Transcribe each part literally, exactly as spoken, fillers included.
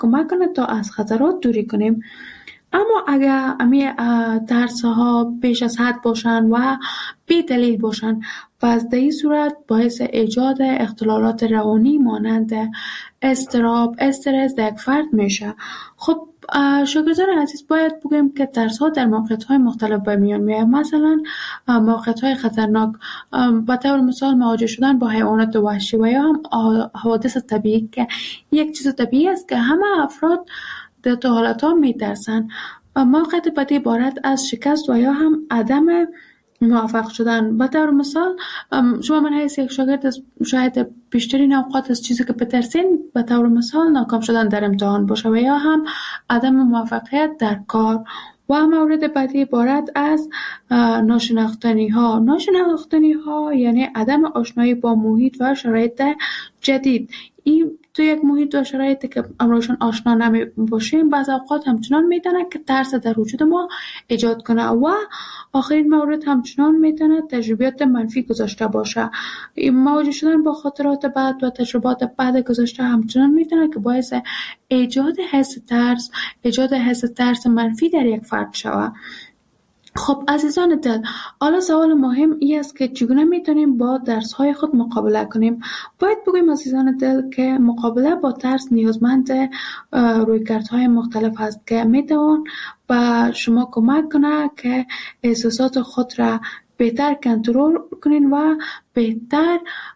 کمک کنه تا از خطرات دوری کنیم. اما اگر امی ترس ها بیش از حد باشن و بی دلیل باشن، پس در این صورت باعث ایجاد اختلالات روانی مانند اضطراب، استرس در یک فرد میشه. خب شاگردان عزیز، باید بگیم که ترس ها در موقعیت های مختلف به میان میاد. مثلا موقعیت های خطرناک، به طور مثال مواجه شدن با حیوانات وحشی و یا هم حوادث طبیعی که یک چیز طبیعی است که همه افراد در تو حالت ها میترسن. موقعیت بعدی عبارت از شکست و یا هم عدم موفق شدن. به طور مثال شما من حیث یک شاگرد شاید بیشترین اوقات از چیزی که بترسین به طور مثال ناکام شدن در امتحان باشه و یا هم عدم موفقیت در کار. و مورد بعدی عبارت از ناشناختنی ها. ناشناختنی ها یعنی عدم آشنایی با محیط و شرایط جدید. این تو یک محیط و شرایطی که امروزشون آشنا نمی باشیم بعض اوقات همچنان میتونه که ترس در وجود ما ایجاد کنه. و آخرین مورد همچنان میتونه تجربیات منفی گذاشته باشه. مواجه شدن با خاطرات بد و تجربات بد گذاشته همچنان میتونه که باعث ایجاد حس ترس، ایجاد حس ترس منفی در یک فرد شود. خب عزیزان دل، حالا سوال مهم این است که چگونه میتونیم با ترس های خود مقابله کنیم؟ باید بگویم عزیزان دل که مقابله با ترس نیازمند رویکردهای مختلف است که میتوان به شما کمک کنه که احساسات خود را بهتر کنترل کنین و بهتر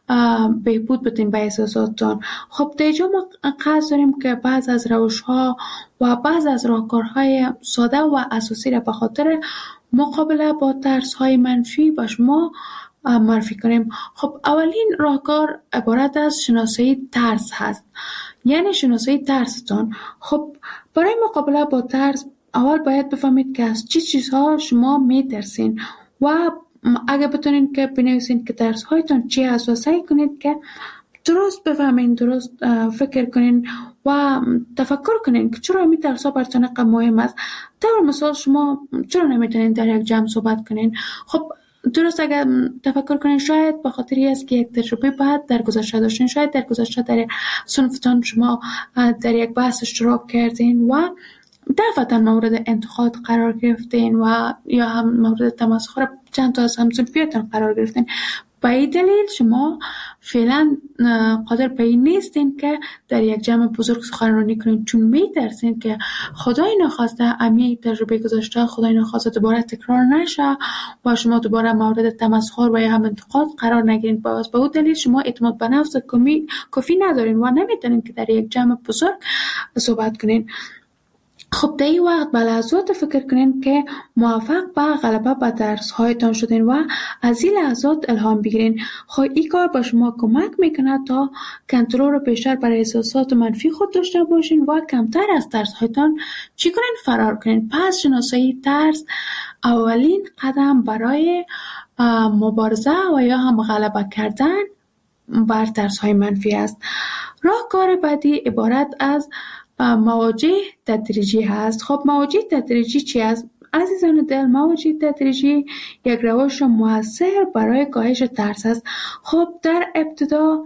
بهبود بدین به احساساتتان. خب در اینجا ما قصد داریم که بعض از روش ها و بعض از راهکارهای ساده و اساسی را به خاطر مقابله با ترس های منفی به شما معرفی کنیم. خب اولین راهکار عبارت از شناسایی ترس هست، یعنی شناسایی ترستان. خب برای مقابله با ترس اول باید بفهمید که از چی چیزها شما میترسین و اگه بتونین که بنویسین که ترس هایتان چی هست و سعی کنید که درست بفهمین، درست فکر کنین و تفکر کنین که چرا می ترس ها براتون اینقدر مهم است. طور مثال شما چرا نمیتونین در یک جمع صحبت کنین؟ خب درست اگر تفکر کنین شاید به خاطری است که یک تجربه بعد در گذشته داشتین، شاید در گذشته در صنفتان شما در یک بحث اشتراک کردین و دفعتا مورد انتقاد قرار گرفتین و یا هم مورد تمسخر چند تا از همصنفیاتون قرار گرفتین. به این دلیل شما فعلا قادر به این نیستین که در یک جمع بزرگ سخنرانی کنین، چون میترسین که خدای نخواسته امی تجربه گذاشته خدای نخواسته دوباره تکرار نشه و شما دوباره مورد تمسخر و یا هم انتقاد قرار نگیرین. باز به اون دلیل شما اعتماد به نفس کافی ندارین و نمیتونین که در یک جمع بزرگ صحبت کنین. خب در این وقت به لحظات فکر کنین که موفق به غلبه به ترس هایتان شدین و از این لحظات الهام بگیرین. خب این کار به شما کمک میکنه تا کنترل رو بیشتر بر احساسات منفی خود داشته باشین و کمتر از ترس هایتان چی کنین؟ فرار کنین. پس شناسایی ترس اولین قدم برای مبارزه و یا هم غلبه کردن بر ترس های منفی است. راهکار بعدی عبارت از مواجه تدریجی هست. خب مواجه تدریجی چی است؟ عزیزان دل، مواجه تدریجی یک روش مؤثر برای کاهش ترس است. خب در ابتدا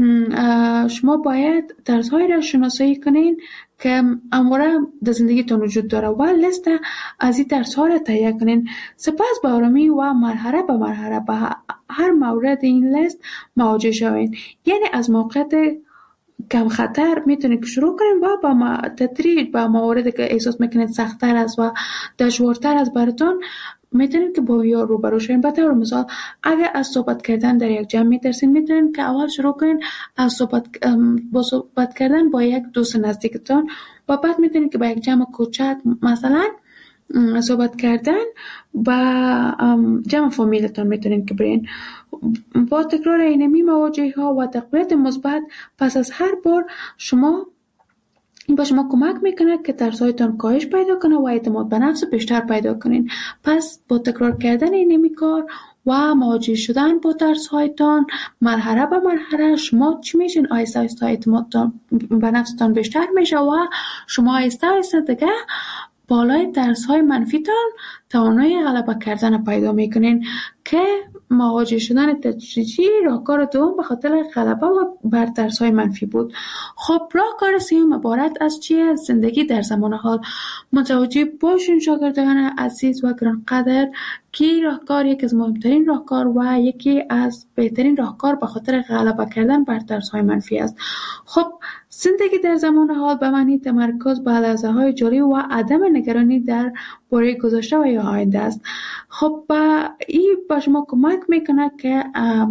شما باید ترس‌های را شناسایی کنین که امروز در زندگیتون وجود داره و لیست از این ترس‌ها را تهیه کنین. سپس به آرامی و مرحله به مرحله به هر مورد این لیست مواجه شوین. یعنی از موقعیت کم خطر میتونید شروع کنید و با تدریج با مواردی که احساس میکنید سخت‌تر است و دشوارتر است براتون میتونید که با یا روبرو شوید. به طور مثال اگر از صحبت کردن در یک جمع میترسید میتونید که اول شروع کنید از صحبت با صحبت کردن با یک دوست نزدیکتان و بعد میتونید که با یک جمع کوچک مثلا صحبت کردن با جمع فامیلتان میتونید که برین. با تکرار اینمی مواجهه ها و تقویت مثبت پس از هر بار شما این با شما کمک میکنه که ترسایتان کاهش پیدا کنه و اعتماد به نفس بیشتر پیدا کنین. پس با تکرار کردن اینمی کار و مواجه شدن با ترسایتان مرحله به مرحله شما چی میشین؟ آیسته آیسته اعتمادتان به نفستان بیشتر میشه و شما آیسته آیسته دیگه بالای ترس های منفیتان توانایی غلبه کردن پیدا میکنین که مواجه شدن تدریجی راهکار دوم به خاطر غلبه و بر ترس‌های منفی بود. خب راهکار سوم عبارت از چیه؟ زندگی در زمان حال. متوجه باشین شاگردان عزیز و گرانقدر که راهکار یکی از مهمترین راهکار و یکی از بهترین راهکار به خاطر غلبه کردن بر ترس‌های منفی است. خب زندگی در زمان حال به معنی تمرکز بر لحظه‌های جاری و عدم نگرانی در باره گذشته و یا آینده است. خب این به شما کمک میکنه که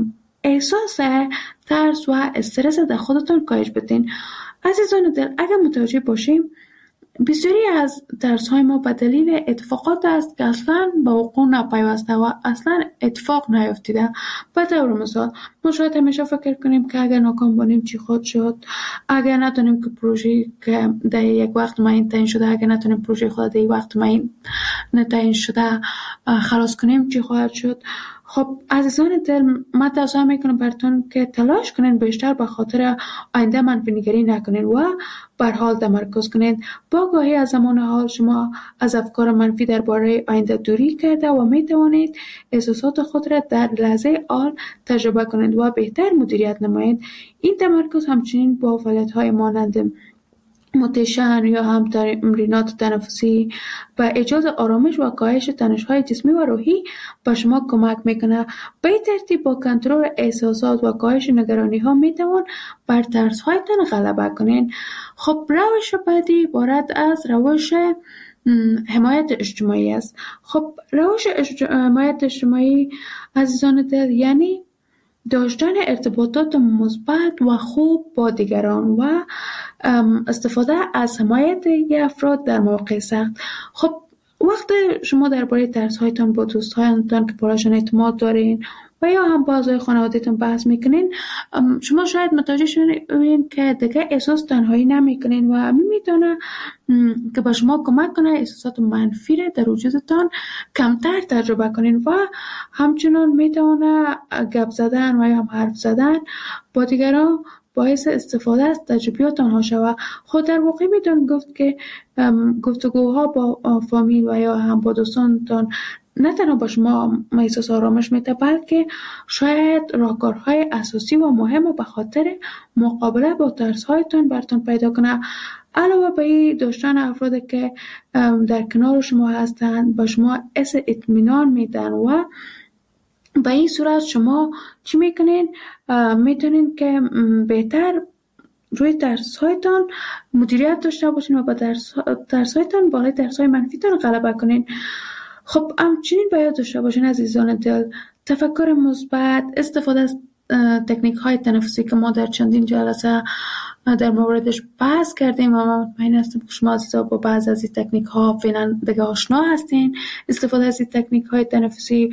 احساس ترس و استرس در خودتون کاهش بدین. عزیزان دل، اگر متوجه باشیم بسیاری از ترس‌های ما به دلیل اتفاقات است که اصلاً به وقوع نپیوسته و اصلاً اتفاق نیفتیده. به طور مثال ما شاید همیشه فکر کنیم که اگر ناکام باشیم چی خود شد، اگر نتونیم که پروژه که در یک وقت معین تعیین شده، اگر نتونیم پروژه خود در یک وقت معین تعیین شده خلاص کنیم چی خواهد شد. خب عزیزان دل، من توصیه میکنم براتون که تلاش کنین بیشتر به خاطر آینده منفی نگری نکنین و بر حال تمرکز کنین. با آگاهی از زمان حال شما از افکار منفی درباره آینده دوری کرده و می توانید احساسات خود را در لحظه حال تجربه کنید و بهتر مدیریت نمایید. این تمرکز همچنین با فعالیت‌های مانند مدیتیشن یا هم تمرینات تنفسی و ایجاد آرامش و کاهش تنش‌های جسمی و روحی به شما کمک میکنه. به این ترتیب با کنترل احساسات و کاهش نگرانی‌ها میتوان بر ترس‌هایتان غلبه کنین. خب روش بعدی عبارت از روش حمایت اجتماعی است. خب روش حمایت اجتماعی عزیزان دل یعنی داشتن ارتباطات مثبت و خوب با دیگران و استفاده از حمایت افراد در مواقع سخت. خب وقتی شما درباره ترس‌هایتان با دوستانتان که برایشان اعتماد دارین و یا هم با اعضای خانواده‌تان بحث میکنین، شما شاید متوجه شوین که دیگه احساس تنهایی نمیکنین و همین میتونه که به شما کمک کنه احساسات منفی را در وجودتان کمتر تجربه کنین و همچنان میتونه گپ زدن و یا هم حرف زدن با دیگران باعث استفاده از تجربیات آنها شود. خود در واقع میتون گفت که گفتگوها با فامیل و یا هم با دوستانتان نه تنها با شما احساس آرامش میده، بلکه شاید راهکارهای اساسی و مهم به خاطر مقابله با ترس‌هایتان براتون پیدا کنه. علاوه بر این داشتن افرادی که در کنار شما هستند با شما حس اطمینان میدن و به این صورت شما چی میکنین؟ میتونین که بهتر روی ترس‌هایتان مدیریت داشته باشین و با ترس‌هایتان بالای ترس‌های منفیتان غلبه کنین. خب همچنین باید داشته باشین عزیزان دل تفکر مثبت، استفاده از تکنیک های تنفسی که ما در چندین جلسه در موردش بحث کردیم و من مطمئن هستم که شما عزیزا با بعض از این تکنیک ها فعلا دیگه آشنا هستین. استفاده از این تکنیک های تنفسی،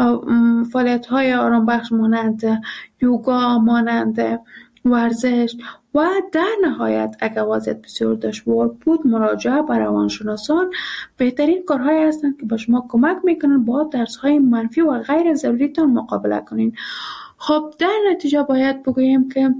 فعالیت های آرام بخش مانند یوگا، مانند ورزش و در نهایت اگر وضعیت بسیار دشوار بود مراجعه به روانشناسان بهترین کارهایی هستند که به شما کمک میکنن با ترس‌های منفی و غیر ضروریتان مقابله کنین. خب در نتیجه باید بگوییم که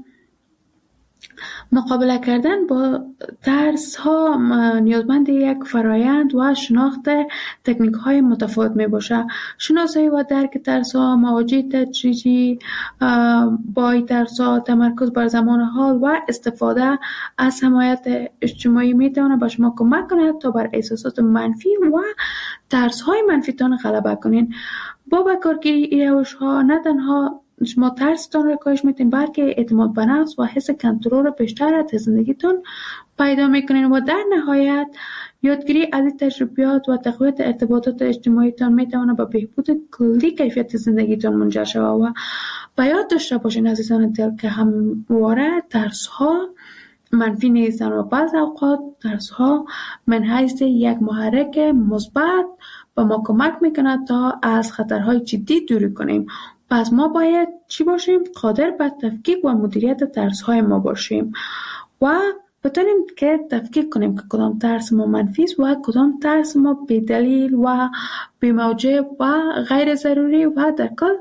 مقابله کردن با ترس ها نیازمند یک فرایند و شناخت تکنیک های متفاوت می باشه. شناسایی و درک ترس ها، مواجهه تدریجی با ترس ها، تمرکز بر زمان حال و استفاده از حمایت اجتماعی می تواند به شما کمک کند تا بر احساسات منفی و ترس های منفی تان غلبه کنین. با بکارگیری این روش ها نه تنها شما ترستان را کاهش میتین بلکه اعتماد به نفس و حس کنترل بیشتر از زندگیتون پیدا میکنین و در نهایت یادگیری از این تجربیات و تقویت ارتباطات اجتماعیتان میتونه به بهبود کلی کیفیت زندگیتون منجر شود. و به یاد داشته باشین عزیزان دل که همواره ترس ها منفی نیستن و بعض اوقات ترس ها من حیث یک محرک مثبت به ما کمک میکنه تا از خطرهای جدی دوری کنیم. پس ما باید چی باشیم؟ قادر به تفکیک و مدیریت ترس‌های ما باشیم و بتونیم که تفکیک کنیم که کدام ترس ما منفی است و کدام ترس ما بی‌دلیل و بی‌موجب و غیر ضروری و در کل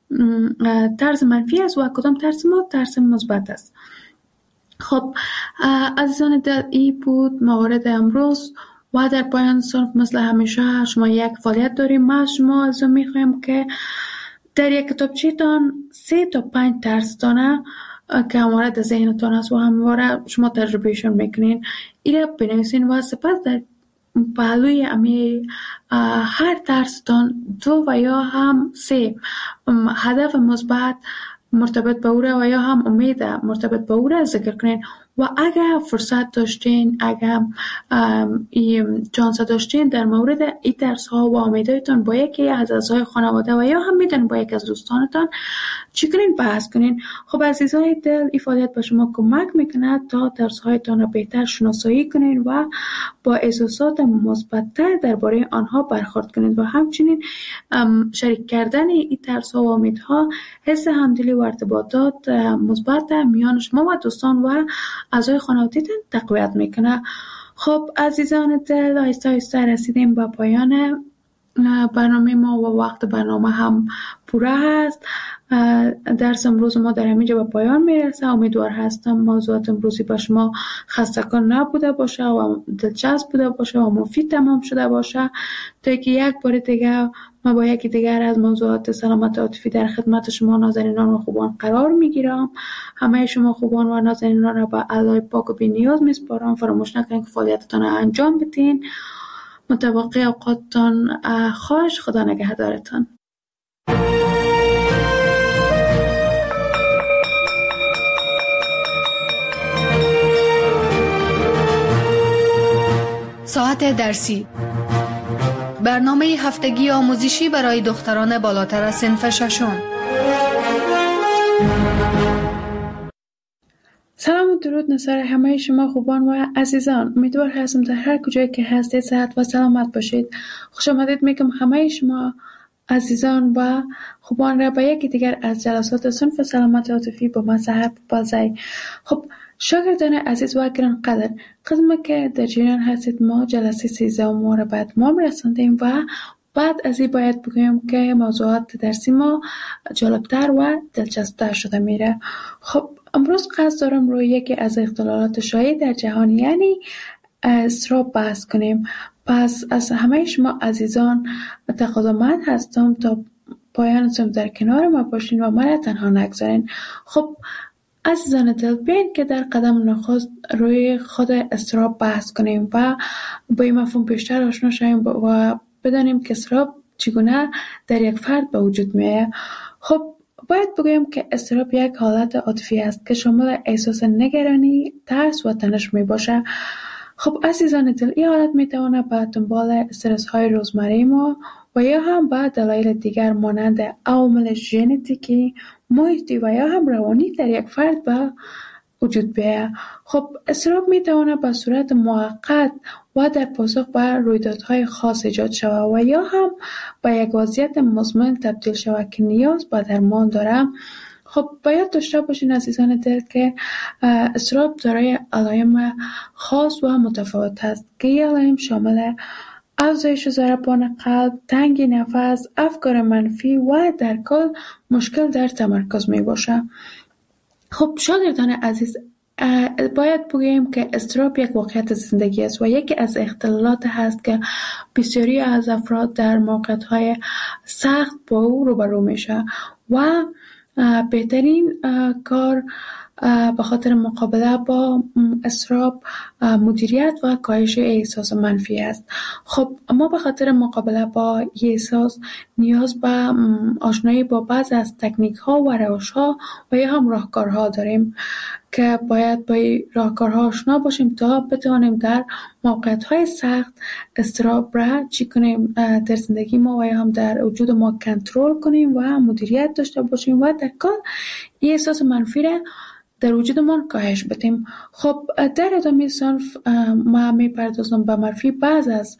ترس منفی است و کدام ترس ما ترس مثبت است. خب عزیزان دل، این بود موارد امروز و در پایان صرف مثل همیشه شما یک فعالیت داریم. ما شما از میخوایم که در یک کتابچه‌تان سه تا پنج ترس دانه که همواره در ذهنتان است و همواره شما تجربهشون میکنین ایره بنویسین و سپس در پهلوی امی هر ترستان دو و یا هم سه هدف مثبت مرتبط به او را و یا هم امید مرتبط به او را ذکر کنین و اگر فرصت داشتین، اگر این چانس داشتین در مورد این ترس ها و امیدهایتان با یکی از اعضای خانواده و یا هم میتونین با یک از دوستانتان چی کنین بحث کنین. خب عزیزای دل، این فعالیت به شما کمک میکنه تا ترس هایتان را بهتر شناسایی کنین و با احساسات مثبت‌تر درباره آنها برخورد کنین و همچنین شریک کردن این ترس ها و امیدها حس همدلی و ارتباطات مثبت میان شما و دوستان و اعضای خانواده‌تان تقویت میکنه. خب عزیزان دل، آهسته آهسته رسیدیم به پایان برنامه ما و وقت برنامه هم پوره هست. درس امروز ما در همینجا به پایان میرسه. امیدوار هستم موضوعات امروزی به شما خسته‌کن نبوده باشه و دلچسب بوده باشه و مفید تمام شده باشه تا که یک بار دیگه ما با یکی دیگر از موضوعات سلامت عاطفی در خدمت شما نازنینان و خوبان قرار میگیرم. همه شما خوبان و نازنینان را به الله پاک و بی نیاز میسپارم. فراموش نکنید که فعالیتتان را انجام بدین. متوقع اوقاتتان خوش. خدا نگهدارتان. ساعت درسی، برنامه هفتگی آموزشی برای دختران بالاتر از صنف ششم. سلام و درود نصار همه شما خوبان و عزیزان. امیدوار هستم در هر کجایی که هستید صحت و سلامت باشید. خوش آمدید میگم همه شما عزیزان و خوبان را به یکی دیگر از جلسات صنف سلامت عاطفی با مصحف بازی. خب شاگردان عزیز و گرانقدر، قدم که در جریان هستید ما جلسه سیزده ما را بعد ما رساندیم و بعد از این باید بگویم که موضوعات درسی ما جالبتر و دلچسبتر شده میره. خب امروز قصد دارم روی یکی از اختلالات شایع در جهان یعنی اضطراب بحث کنیم. پس از همه شما عزیزان تقاضامند هستم تا پایان صنف در کنار ما باشین و من تنها نگذارین. خب عزیزان دل، بیاین که در قدم نخست روی خود اضطراب بحث کنیم و با این مفهوم بیشتر آشنا شویم و بدانیم که اضطراب چگونه در یک فرد به وجود میاد. خب باید بگویم که اضطراب یک حالت عاطفی است که شامل احساس نگرانی، ترس و تنش می باشه. خب عزیزان دل، این حالت می تواند به دنبال استرس های روزمره ما و یا هم به دلایل دیگر مانند عوامل ژنتیکی، محیطی و یا هم روانی در یک فرد به وجود بیاید. خب اضطراب می تواند به صورت موقت و در پاسخ به رویدادهای خاص ایجاد شود و یا هم به یک وضعیت مزمن تبدیل شود که نیاز به درمان دارد. خب باید داشته باشین عزیزان دل که اضطراب دارای علائم خاص و متفاوت است که این علائم شامل افزایش ضربان قلب، تنگی نفس، افکار منفی و در کل مشکل در تمرکز می باشه. خب شاگردان عزیز، باید بگوییم که اضطراب یک واقعیت زندگی است و یکی از اختلالات هست که بسیاری از افراد در موقعیت‌های سخت با او روبرو میشه و بهترین کار به خاطر مقابله با اضطراب مدیریت و کاهش احساس منفی است. خب ما به خاطر مقابله با این احساس نیاز به آشنایی با بعض از تکنیک ها و روش ها و یا هم راهکارها داریم که باید با این راهکارها آشنا باشیم تا بتوانیم در موقعیت های سخت اضطراب را چی کنیم در زندگی ما و یا هم در وجود ما کنترل کنیم و مدیریت داشته باشیم و در کل این احساس منفی را در وجودمان کاهش بدیم. خب در ادامه صنف ما میپردازم به معرفی بعض از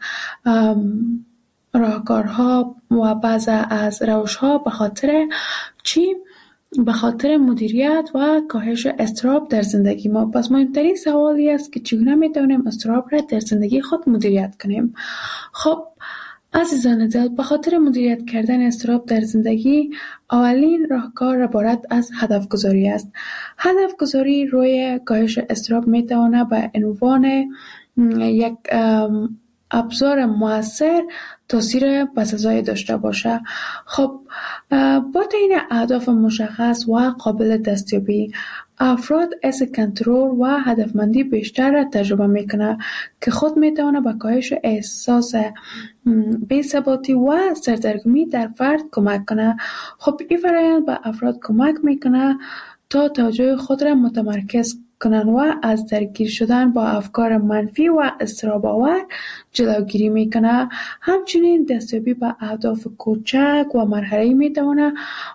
راهکارها و بعض از روش‌ها به خاطر چی؟ به خاطر مدیریت و کاهش اضطراب در زندگی ما. پس مهمترین سوالی است که چگونه میتونیم اضطراب را در زندگی خود مدیریت کنیم. خب عزیزان دل، به خاطر مدیریت کردن اضطراب در زندگی اولین راهکار عبارت از هدف گذاری است. هدف گذاری روی کاهش اضطراب میتواند به عنوان یک ابزار موثر تاثیر پس‌ازایی داشته باشه. خب با تعیین اهداف مشخص و قابل دستیابی، افراد حس کنترل و هدفمندی بیشتر را تجربه میکنه که خود میتونه به کاهش احساس بی‌ثباتی و سردرگمی در فرد کمک کنه. خب این فرآیند به افراد کمک میکنه تا توجه خود را متمرکز کنند و از درگیر شدن با افکار منفی و اضطراب‌آور جلوگیری میکنه. همچنین دستیابی به اهداف کوچک و مرحله‌ای میتونه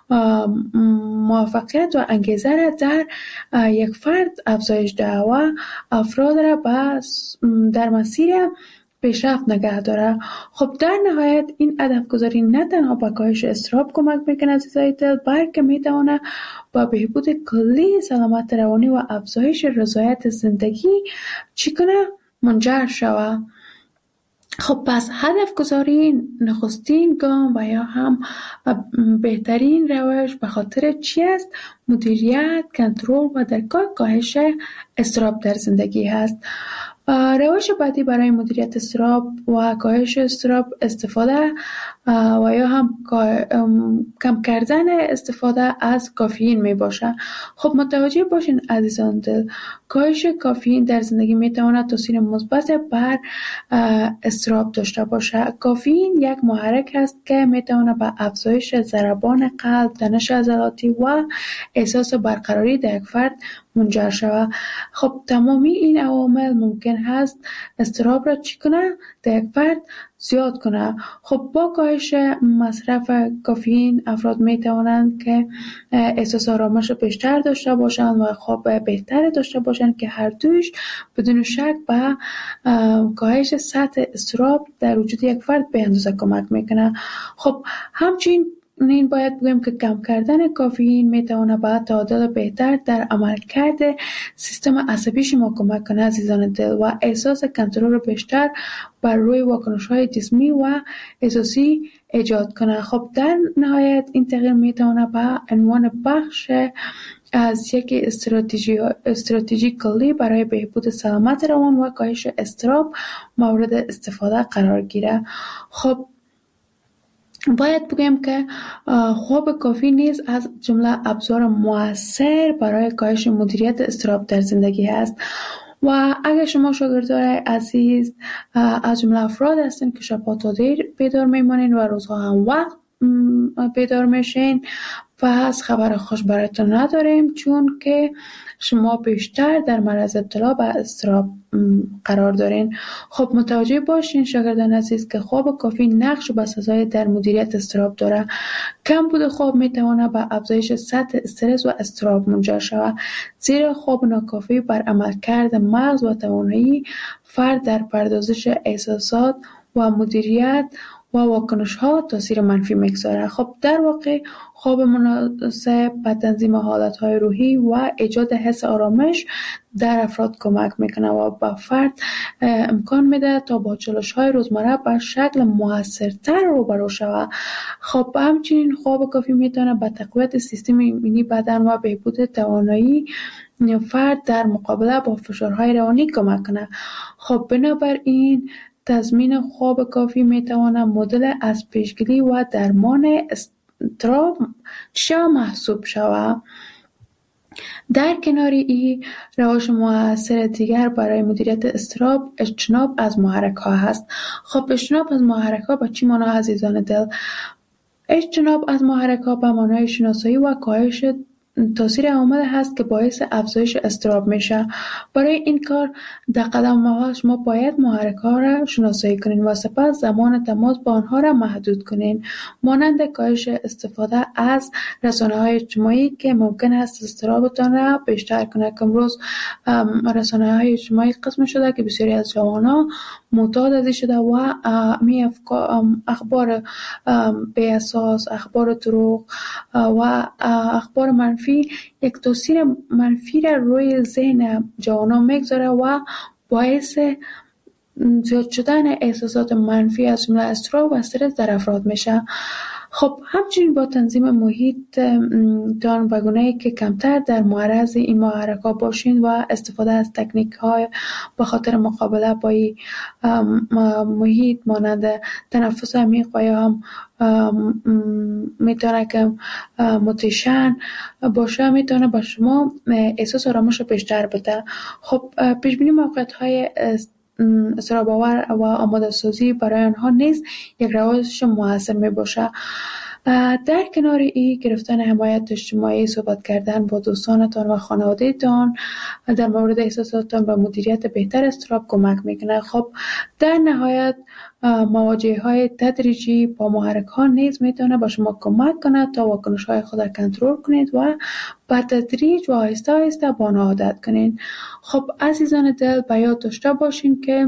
موفقیت و انگیزه را در یک فرد افزایش دهد و افراد را در مسیر پیشرفت نگه داره. خب در نهایت این هدف گذاری نه تنها به کاهش اضطراب کمک میکنه عزیزای دل، بلکه میتونه با بهبود کلی سلامت روانی و افزایش رضایت زندگی چی کنه منجر شود. خب پس هدف گذاری نخستین گام و یا هم بهترین روش به خاطر چی است؟ مدیریت، کنترل و درک کاهش اضطراب در زندگی هست. روش بعدی برای مدیریت اضطراب و کاهش اضطراب استفاده و یا هم کم کردن استفاده از کافئین می باشه. خب متوجه باشین عزیزان دل، کاهش کافئین در زندگی می تواند تاثیر مثبت بر اضطراب داشته باشه. کافئین یک محرک است که می تواند به افزایش ضربان قلب، تنش عضلاتی و احساس برقراری در یک فرد منجر شود. خب تمامی این عوامل ممکن هست اضطراب را چی کنه؟ در یک فرد زیاد کنه. خب با کاهش مصرف کافئین افراد می توانند که احساس آرامش بیشتر داشته باشند و خواب بهتر داشته باشند که هر دویش بدون شک به کاهش سطح اضطراب در وجود یک فرد به اندازه کمک میکنه. خب همچنین این باید بگیم که کم کردن کافئین میتونه به تعادل بهتر در عملکرد سیستم عصبی شما کمک کنه عزیزان دل و احساس کنترل بیشتر بر روی واکنش‌های جسمی و احساسی ایجاد کنه. خب در نهایت این تغییر میتونه به عنوان بخش از یک استراتژی استراتژی کلی برای بهبود سلامت روان و کاهش اضطراب مورد استفاده قرار گیره. خب باید بگم که خواب کافی نیز از جمله ابزار مؤثر برای کاهش مدیریت اضطراب در زندگی است و اگر شما شاگردای عزیز از جمله افراد هستین که شب‌ها تا دیر بیدار میمانین و روزها هم وقت بیدار میشین، پس خبر خوش براتون نداریم، چون که شما بیشتر در معرض ابتلا به اضطراب قرار دارین. خب متوجه باشین شاگردان عزیز که خواب کافی نقش بسزایی در مدیریت اضطراب داره. کم بود خواب میتونه به افزایش سطح استرس و اضطراب منجر شود، زیرا خواب ناکافی بر عملکرد مغز و توانایی فرد در پردازش احساسات و مدیریت و واکنش ها تاثیر منفی میگذاره. خب در واقع خواب مناسب به تنظیم حالت های روحی و ایجاد حس آرامش در افراد کمک میکنه و به فرد امکان میده تا با چالش های روزمره به شکل موثرتر روبرو شود. خب همچنین خواب کافی میتونه به تقویت سیستم ایمنی بدن و بهبود توانایی فرد در مقابله با فشارهای روانی کمک کنه. خب بنابراین تضمین خواب کافی میتواند مدل از پیشگیری و درمان اضطراب چه محسوب شود. در کنار این روش مؤثر دیگر برای مدیریت اضطراب اجتناب از محرک ها هست. خب اجتناب از محرک ها به چی معنی عزیزان دل؟ اجتناب از محرک ها به معنای شناسایی و کاهش تاثیر عوامل هست که باعث افزایش اضطراب میشه. برای این کار در قدم اول شما باید محرک ها را شناسایی کنین و سپس زمان تماس با آنها را محدود کنین، مانند کاهش استفاده از رسانه های اجتماعی که ممکن است اضطرابتان را بیشتر کنه. که امروز رسانه های اجتماعی قسم شده که بسیاری از جوانان معتاد ازش شده و می اخبار بی اساس، اخبار دروغ و اخبار منفی یک تاثیر منفی را روی ذهن جوانان میگذاره و باعث زیاد شدن احساسات منفی از جمله اضطراب و استرس در افراد میشه. خب همچنین با تنظیم محیط تان به گونه‌ای که کمتر در معرض این محرک‌ها باشین و استفاده از تکنیک‌های به خاطر مقابله با این محیط مانند تنفس عمیق و یا هم میتونه که موتیشن باشه، میتونه با شما احساس آرامش رو بیشتر بده. خب پیش بینی موقعیت‌های اضطراب آور و آماده سازی برای آنها نیز یک روش موثر می باشه. در کنار این گرفتن حمایت اجتماعی، صحبت کردن با دوستانتان و خانواده‌تان در مورد احساساتتان و مدیریت بهتر اضطراب کمک میکنه. خب در نهایت مواجهه های تدریجی با محرک ها نیز میتونه با شما کمک کنه تا واکنش های خود را کنترل کنید و با تدریج و آهسته آهسته با آنها عادت کنید. خب عزیزان دل، به یاد داشته باشین که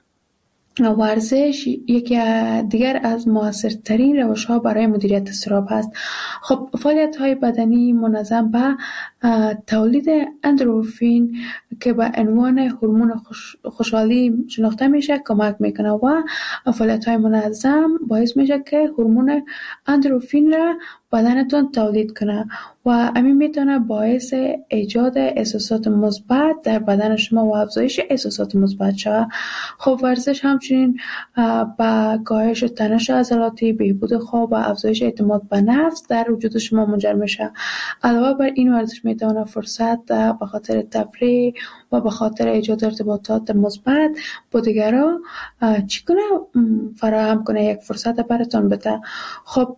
ورزش یکی دیگر از موثرترین روش‌ها برای مدیریت اضطراب است. خب فعالیت‌های بدنی منظم به تولید اندورفین که به عنوان هورمون خوش، خوشحالی شناخته میشه کمک میکنه و فعالیت‌های منظم باعث میشه که هورمون اندورفین را بدنتون تولید کنه و همین میتونه باعث ایجاد احساسات مثبت در بدن شما و افزایش احساسات مثبت شود. خب ورزش همچنین با کاهش تنش عضلاتی، بهبود خواب و افزایش اعتماد به نفس در وجود شما منجر میشه. علاوه بر این ورزش میتونه فرصت به خاطر تفریح و به خاطر ایجاد ارتباطات مثبت با دیگران چگونه فراهم کنه، یک فرصت براتون بده. خب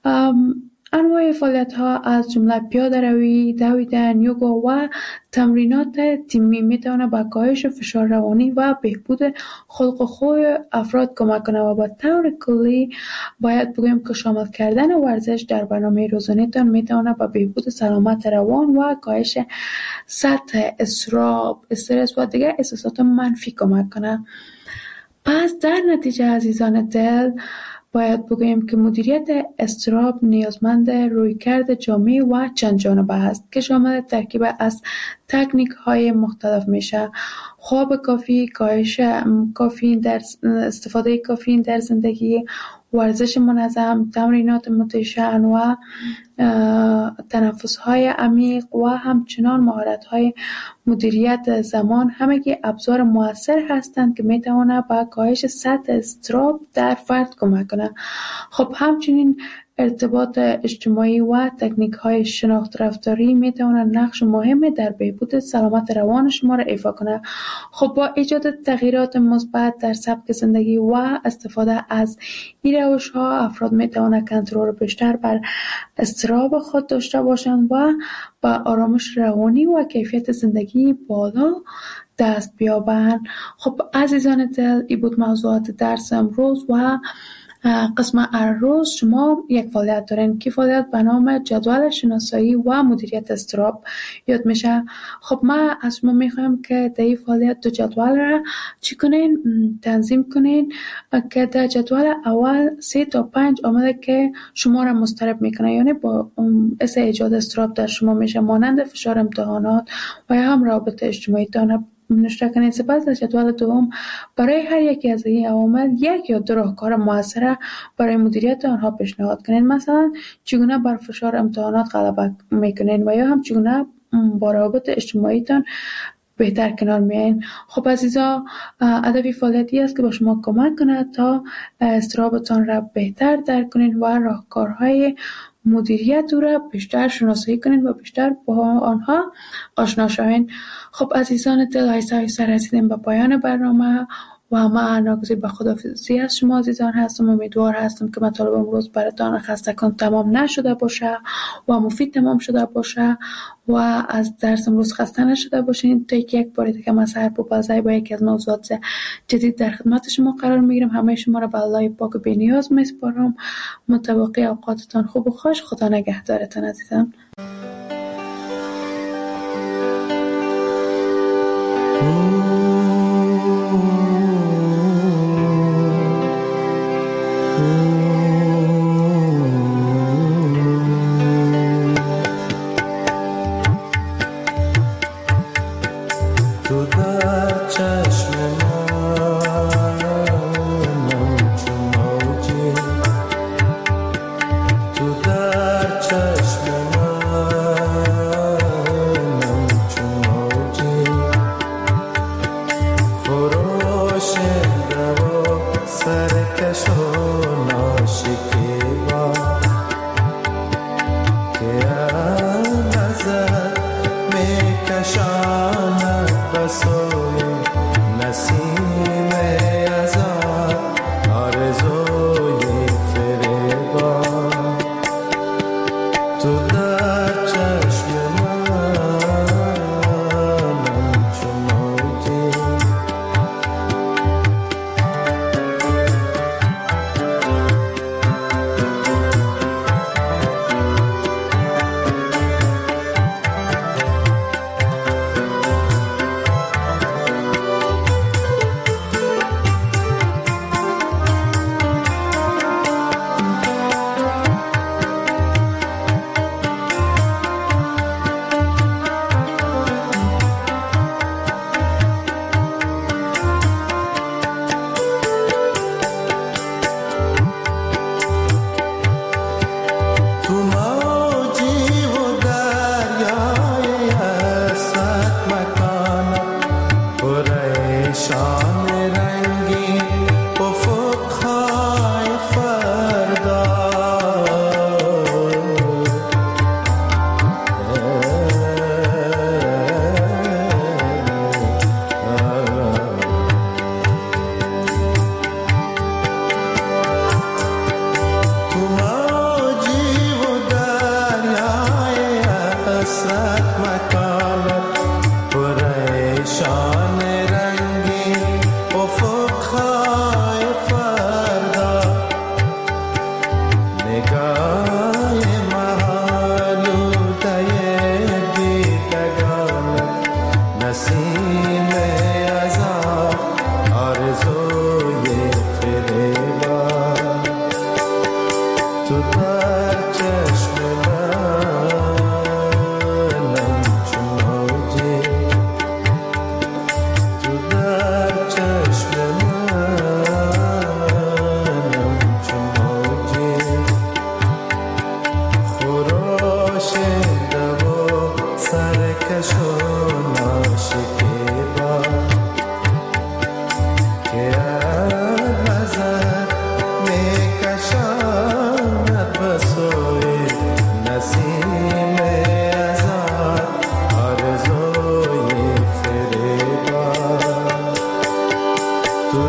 انواع فعالیت‌ها از جمله پیاده روی، دویدن، یوگا و تمرینات تیمی میتونه به کاهش فشار روانی و بهبود خلق و خوی افراد کمک کنه و به طور کلی باید بگویم که شامل کردن ورزش در برنامه روزانه‌تان میتونه به بهبود سلامت روان و کاهش سطح اضطراب، استرس و دیگر احساسات منفی کمک کنه. پس در نتیجه عزیزان دل باید بگوییم که مدیریت اضطراب نیازمند رویکرد جامع و چند جانبه است که شامل ترکیب از تکنیک های مختلف میشه: خواب کافی، کاهش کافئین در استفاده کافئین در زندگی، ورزش منظم، تمرینات موتیشن و تنفس های عمیق و همچنان مهارت های مدیریت زمان، همگی ابزار مؤثر هستند که میتوانند به کاهش سطح اضطراب در فرد کمک کنند. خب همچنین ارتباط اجتماعی و تکنیک های شناخت رفتاری میتوانند نقش مهمی در بهبود سلامت روان شما را ایفا کنند. خب با ایجاد تغییرات مثبت در سبک زندگی و استفاده از این روش ها افراد میتوانند کنترل بیشتر بر اضطراب خود داشته باشند و با آرامش روانی و کیفیت زندگی بالا دست بیابند. خب عزیزان دل، این بود موضوعات درس امروز و قسم هر روز شما یک فعالیت دارین که فعالیت به نام جدول شناسایی و مدیریت اضطراب یاد میشه. خب ما از شما میخوایم که در این فعالیت دو جدول را چی کنین؟ تنظیم کنین که در جدول اول سه تا پنج عامل که شما را مضطرب میکنه، یعنی با اس ایجاد اضطراب در شما میشه، مانند فشار امتحانات و یا هم رابط اجتماعی تان نشته کنید. سپس در جدول دوم برای هر یکی از این عوامل یک یا دو راهکار موثر برای مدیریت آنها پیشنهاد کنید. مثلا چگونه بر فشار امتحانات غلبه میکنین و یا هم چگونه با روابط اجتماعی تان بهتر کنار میایین. خب عزیزا، هدف فعالیتی است که با شما کمک کنه تا اضطرابتان را بهتر درک کنین و راهکارهای مدیریت او را بیشتر شناسایی کنین و بیشتر با آنها آشنا شوین. خب عزیزان دل، آیسته آیسته رسیدیم به پایان برنامه و من ناگزیر به خداحافظی از شما عزیزان هستم. امیدوار هستم که مطالب امروز براتان خسته کن تمام نشده باشه و مفید تمام شده باشه و از درس امروز خسته نشده باشین. تا یک بار دیگه من سحر پوپلزی با یکی از موضوعات جدید در خدمت شما قرار میگیرم. همه شما را به الله پاک و بی‌نیاز میسپارم. متوقع اوقاتتان خوب و خوش. خدا نگهدارتان عزیزان.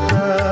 خطر